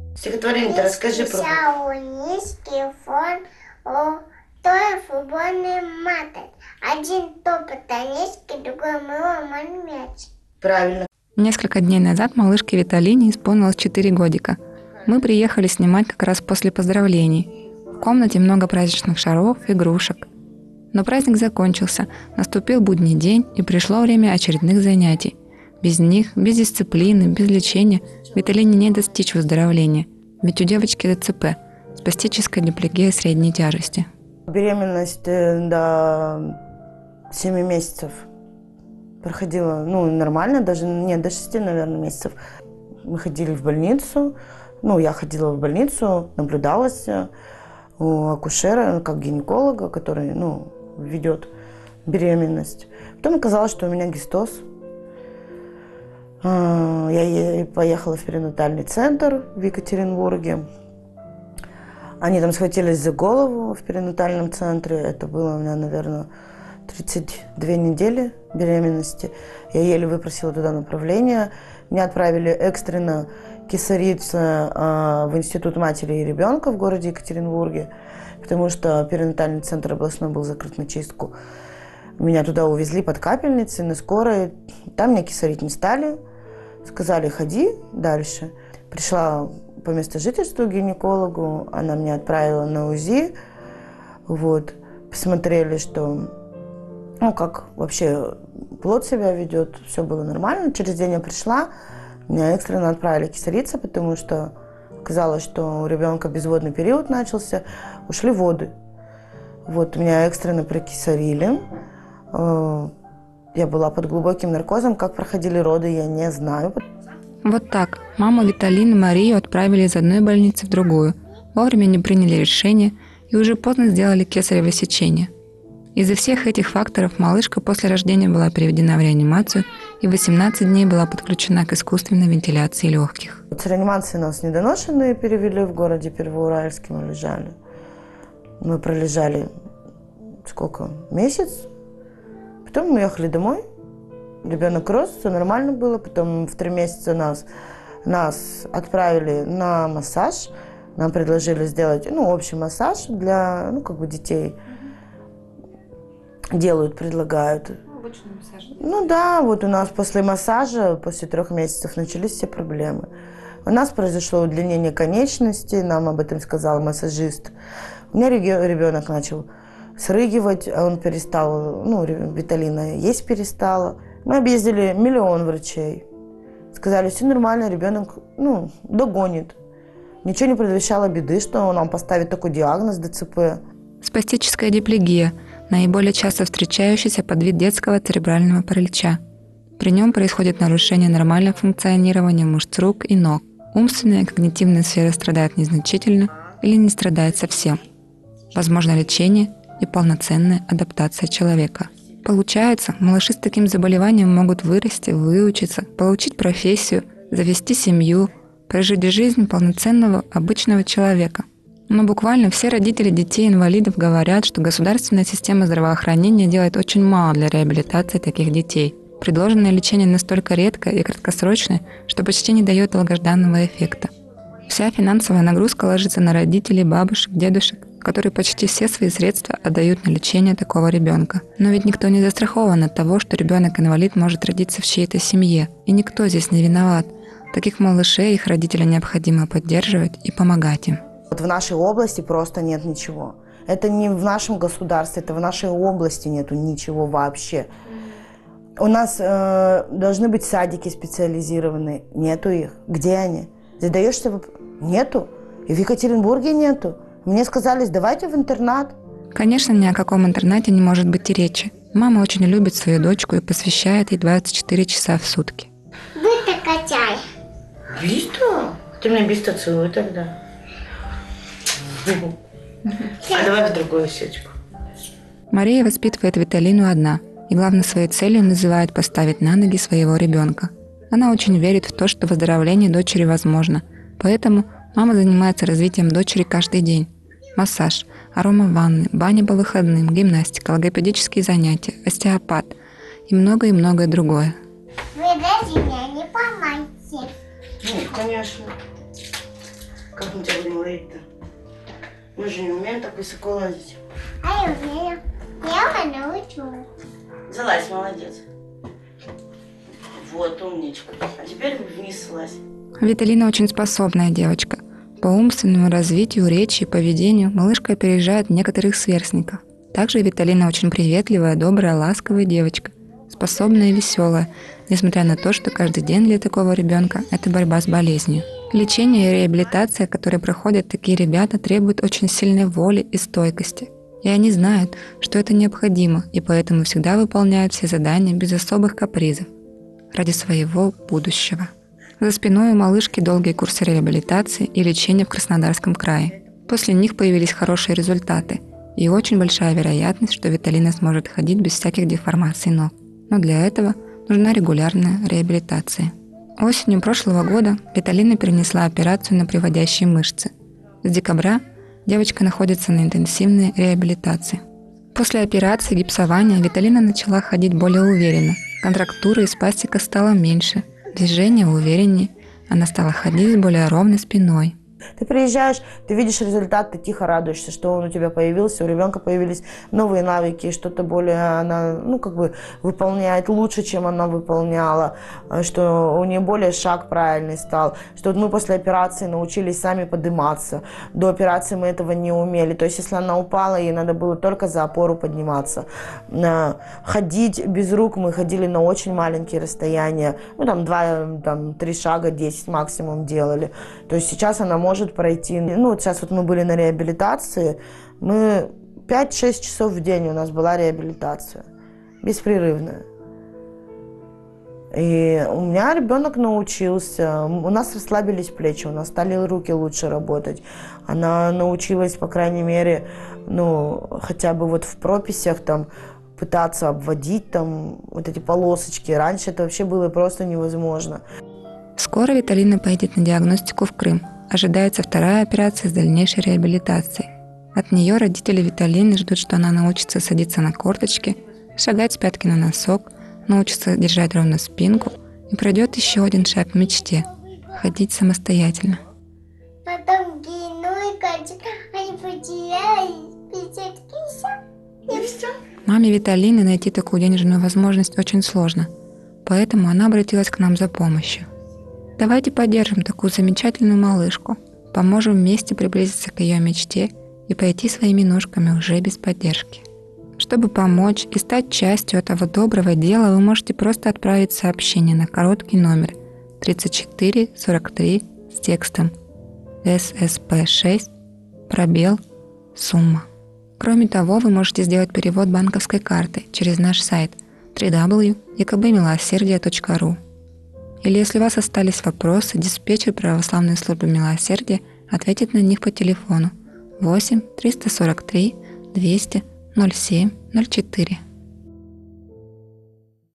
Стихотворение-то расскажи про... Низкий фон, той футбольный матч. Один топот низкий, другой мой мяч. Правильно. Несколько дней назад малышке Виталине исполнилось 4 годика. Мы приехали снимать как раз после поздравлений. В комнате много праздничных шаров, игрушек. Но праздник закончился, наступил будний день, и пришло время очередных занятий. Без них, без дисциплины, без лечения Виталине не достичь выздоровления. Ведь у девочки ДЦП – спастическая диплегия средней тяжести. Беременность до 7 месяцев проходила, нормально, даже 6, наверное, месяцев. Мы ходили в больницу, я ходила в больницу, наблюдалась у акушера, как гинеколога, который, ведет беременность. Потом оказалось, что у меня гистоз. Я поехала в перинатальный центр в Екатеринбурге. Они там схватились за голову в перинатальном центре. Это было у меня, наверное, 32 недели беременности. Я еле выпросила туда направление. Меня отправили экстренно кесариться в Институт матери и ребенка в городе Екатеринбурге, потому что перинатальный центр областной был закрыт на чистку. Меня туда увезли под капельницей на скорой. Там меня кесарить не стали. Сказали, ходи дальше. Пришла по месту жительства к гинекологу. Она меня отправила на УЗИ. Посмотрели, что как вообще плод себя ведет. Все было нормально. Через день я пришла. Меня экстренно отправили кесариться, потому что оказалось, что у ребенка безводный период начался. Ушли воды. Меня экстренно прокесарили. Я была под глубоким наркозом. Как проходили роды, я не знаю. Вот так. Маму Виталины Марию отправили из одной больницы в другую. Вовремя не приняли решение и уже поздно сделали кесарево сечение. Из-за всех этих факторов малышка после рождения была переведена в реанимацию и 18 дней была подключена к искусственной вентиляции легких. С реанимации нас недоношенные перевели в городе Первоуральске. Мы лежали. Мы пролежали месяц. Потом мы ехали домой. Ребенок рос, все нормально было. Потом в 3 месяца нас отправили на массаж. Нам предложили сделать общий массаж для детей. Предлагают. Обычный массаж. У нас после массажа, после 3 месяцев начались все проблемы. У нас произошло удлинение конечностей, нам об этом сказал массажист. У меня ребенок начал срыгивать, он перестал, Виталина есть перестала. Мы объездили 1 миллион врачей. Сказали, все нормально, ребенок, догонит. Ничего не предвещало беды, что он нам поставит такой диагноз ДЦП. Спастическая диплегия – наиболее часто встречающийся подвид детского церебрального паралича. При нем происходит нарушение нормального функционирования мышц рук и ног. Умственная и когнитивная сферы страдают незначительно или не страдают совсем. Возможно лечение и полноценная адаптация человека. Получается, малыши с таким заболеванием могут вырасти, выучиться, получить профессию, завести семью, прожить жизнь полноценного обычного человека. Но буквально все родители детей-инвалидов говорят, что государственная система здравоохранения делает очень мало для реабилитации таких детей. Предложенное лечение настолько редкое и краткосрочное, что почти не дает долгожданного эффекта. Вся финансовая нагрузка ложится на родителей, бабушек, дедушек, которые почти все свои средства отдают на лечение такого ребенка. Но ведь никто не застрахован от того, что ребенок-инвалид может родиться в чьей-то семье. И никто здесь не виноват. Таких малышей их родителям необходимо поддерживать и помогать им. В нашей области просто нет ничего. Это не в нашем государстве, это в нашей области нету ничего вообще. У нас должны быть садики специализированные. Нету их. Где они? Задаешься вопрос? Нету. И в Екатеринбурге нету. Мне сказали, сдавайте в интернат. Конечно, ни о каком интернате не может быть и речи. Мама очень любит свою дочку и посвящает ей 24 часа в сутки. Биста качай. Бисту? Ты меня Бисту целуй тогда. А давай в другую сечку. Мария воспитывает Виталину одна и главной своей целью называет поставить на ноги своего ребенка. Она очень верит в то, что выздоровление дочери возможно, поэтому мама занимается развитием дочери каждый день. Массаж, аромаванны, баня по выходным, гимнастика, логопедические занятия, остеопат и многое другое. Вы даже меня не помните. Нет, конечно. Как мы тебя будем ловить-то? Мы же не умеем так высоко лазить. А я умею. Я научу. Залазь, молодец. Вот, умничка. А теперь вниз слазь. Виталина очень способная девочка. По умственному развитию, речи и поведению малышка опережает некоторых сверстников. Также Виталина очень приветливая, добрая, ласковая девочка, способная и веселая, несмотря на то, что каждый день для такого ребенка – это борьба с болезнью. Лечение и реабилитация, которые проходят такие ребята, требуют очень сильной воли и стойкости. И они знают, что это необходимо, и поэтому всегда выполняют все задания без особых капризов, ради своего будущего. За спиной у малышки долгие курсы реабилитации и лечения в Краснодарском крае. После них появились хорошие результаты и очень большая вероятность, что Виталина сможет ходить без всяких деформаций ног. Но для этого нужна регулярная реабилитация. Осенью прошлого года Виталина перенесла операцию на приводящие мышцы. С декабря девочка находится на интенсивной реабилитации. После операции гипсования Виталина начала ходить более уверенно. Контрактуры и спастика стало меньше, движения увереннее, она стала ходить с более ровной спиной. Ты приезжаешь, ты видишь результат, ты тихо радуешься, что он у тебя появился, у ребенка появились новые навыки, что-то более она, выполняет лучше, чем она выполняла, что у нее более шаг правильный стал, что мы после операции научились сами подниматься. До операции мы этого не умели. То есть, если она упала, ей надо было только за опору подниматься. Ходить без рук мы ходили на очень маленькие расстояния, 2-3 шага, 10 максимум делали. То есть сейчас она может пройти, сейчас мы были на реабилитации, мы 5-6 часов в день у нас была реабилитация, беспрерывная. И у меня ребенок научился, у нас расслабились плечи, у нас стали руки лучше работать. Она научилась, по крайней мере, хотя бы в прописях пытаться обводить эти полосочки. Раньше это вообще было просто невозможно. Скоро Виталина поедет на диагностику в Крым. Ожидается вторая операция с дальнейшей реабилитацией. От нее родители Виталины ждут, что она научится садиться на корточки, шагать с пятки на носок, научится держать ровно спинку и пройдет еще один шаг к мечте – ходить самостоятельно. Потом геной катит, они потерялись, И все. Маме Виталины найти такую денежную возможность очень сложно, поэтому она обратилась к нам за помощью. Давайте поддержим такую замечательную малышку, поможем вместе приблизиться к ее мечте и пойти своими ножками уже без поддержки. Чтобы помочь и стать частью этого доброго дела, вы можете просто отправить сообщение на короткий номер 3443 с текстом ССП6 сумма. Кроме того, вы можете сделать перевод банковской карты через наш сайт www.ekbmilosердие.ru. Или если у вас остались вопросы, диспетчер Православной службы милосердия ответит на них по телефону 8 343 200 07 04.